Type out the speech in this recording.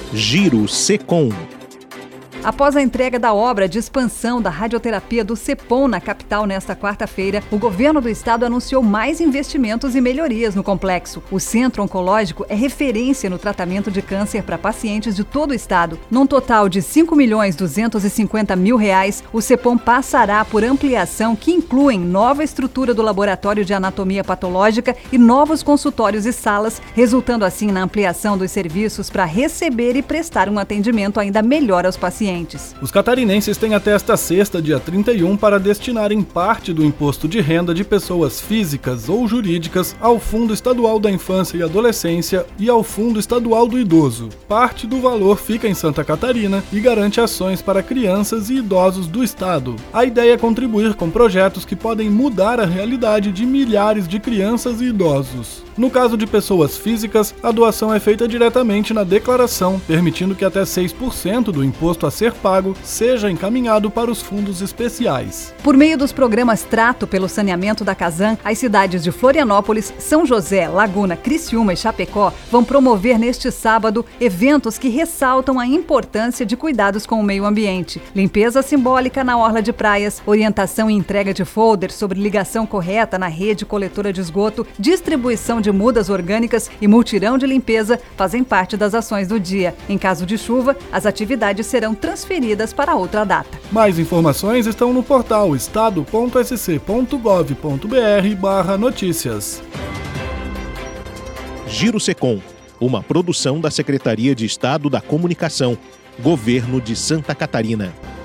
Giro Secom. Após a entrega da obra de expansão da radioterapia do CEPOM na capital nesta quarta-feira, o governo do estado anunciou mais investimentos e melhorias no complexo. O centro oncológico é referência no tratamento de câncer para pacientes de todo o estado. Num total de R$ 5.250.000, o CEPOM passará por ampliação que incluem nova estrutura do laboratório de anatomia patológica e novos consultórios e salas, resultando assim na ampliação dos serviços para receber e prestar um atendimento ainda melhor aos pacientes. Os catarinenses têm até esta sexta, dia 31, para destinarem parte do imposto de renda de pessoas físicas ou jurídicas ao Fundo Estadual da Infância e Adolescência e ao Fundo Estadual do Idoso. Parte do valor fica em Santa Catarina e garante ações para crianças e idosos do estado. A ideia é contribuir com projetos que podem mudar a realidade de milhares de crianças e idosos. No caso de pessoas físicas, a doação é feita diretamente na declaração, permitindo que até 6% do imposto a ser pago seja encaminhado para os fundos especiais. Por meio dos programas Trato pelo Saneamento da Casan, as cidades de Florianópolis, São José, Laguna, Criciúma e Chapecó vão promover neste sábado eventos que ressaltam a importância de cuidados com o meio ambiente. Limpeza simbólica na orla de praias, orientação e entrega de folders sobre ligação correta na rede coletora de esgoto, distribuição de mudas orgânicas e multirão de limpeza fazem parte das ações do dia. Em caso de chuva, as atividades serão transferidas para outra data. Mais informações estão no portal estado.sc.gov.br/notícias. Giro Secom, uma produção da Secretaria de Estado da Comunicação, Governo de Santa Catarina.